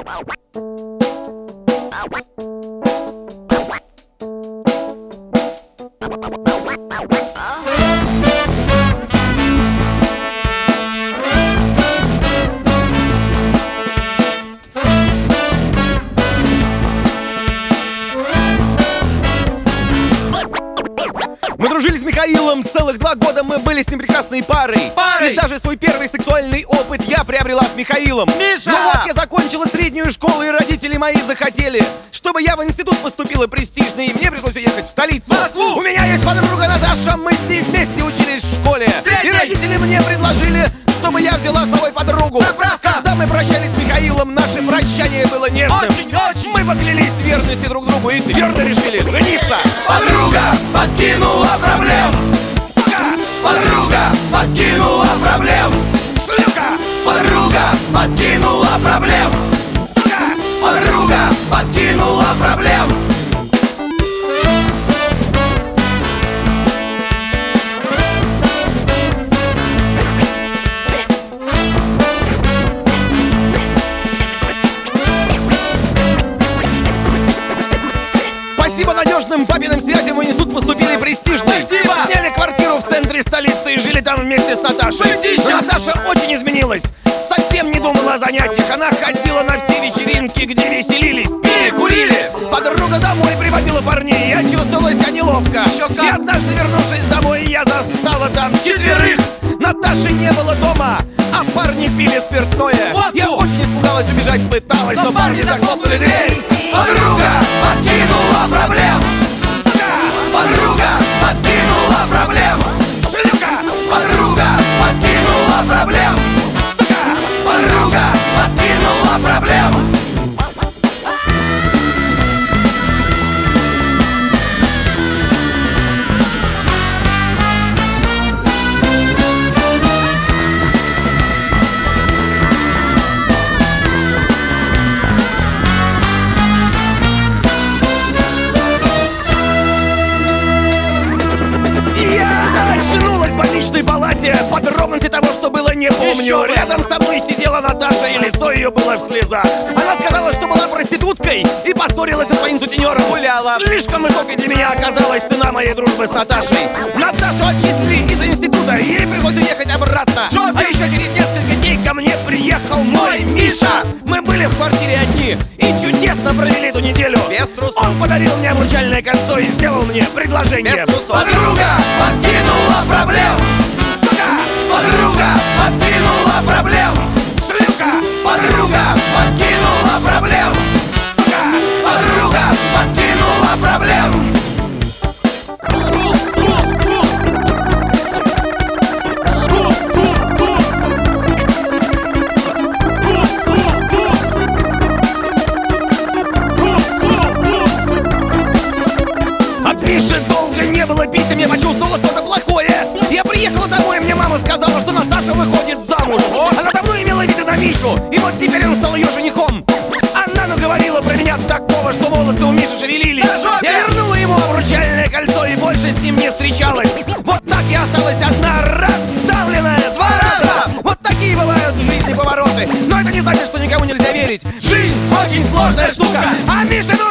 Мы дружили с Михаилом целых 2 года, мы были с ним прекрасной парой. И даже свой первый сексуальный опыт я приобрела с Михаилом. Миша! Ну вот я закончила среднюю школу, и родители мои захотели, чтобы я в институт поступила престижный, и мне пришлось уехать в столицу. Москву! У меня есть подруга Наташа, мы с ней вместе учились в школе. Средней! И родители мне предложили, чтобы я взяла с собой подругу. Напрасно! Когда мы прощались с Михаилом, наше прощание было нежным. Очень! Мы поклялись в верности друг другу и твердо решили жениться. Подруга подкинула проблем. Подруга подкинула проблем. Шлюха! Подруга подкинула проблем. Подруга подкинула проблем. Спасибо надежным папиным связям в институт поступили престижный. Спасибо! Сняли квартиру в центре столицы и жили там вместе с Наташей. Братище! Но Наташа очень изменилась. Совсем не думала о занятиях. Она ходила на все вечеринки, где веселились, пили, курили. Подруга домой приводила парней. Я чувствовала себя неловко. Еще как! И однажды, вернувшись домой, я застала там 4. Наташи не было дома, а парни пили спиртное. Вот Я ну! очень испугалась, убежать пыталась, но парни захлопнули дверь. Подруга подкинула проблем. Подруга подкинула проблем. Шлюха! Подруга подкинула проблем. Подруга подкинула проблем. Очнулась в больничной палате. Подробности того, что было, не помню. Еще бы! Рядом со мной сидела Наташа, и лицо ее было в слезах. Она сказала, что была проституткой и поссорилась со своим сутенером. Гуляла. Слишком высокой для меня оказалась цена моей дружбы с Наташей. Наташу отчислили из института, и ей пришлось уехать обратно. А еще через несколько дней ко мне приехал мой Миша. Мы были в квартире одни и чудесно провели эту неделю. Без трусов. Он подарил мне обручальное кольцо и сделал мне предложение. Без трусов. Подруга подкинула проблем. Подруга подкинула проблем. Шлюха! Подруга подкинула проблем. Подруга подкинула проблем. От Миши долго не было писем, я почувствовала что-то плохое. Я приехала домой, и мне мама сказала, что Наташа выходит замуж. Она давно имела виды на Мишу, и вот теперь он стал ее женихом. Она наговорила про меня такого, что волосы у Миши шевелились. Я вернула ему обручальное кольцо и больше с ним не встречалась. Вот так я осталась одна, раздавленная 2 раза. Вот такие бывают в жизни повороты. Но это не значит, что никому нельзя верить. Жизнь очень сложная штука, а Миша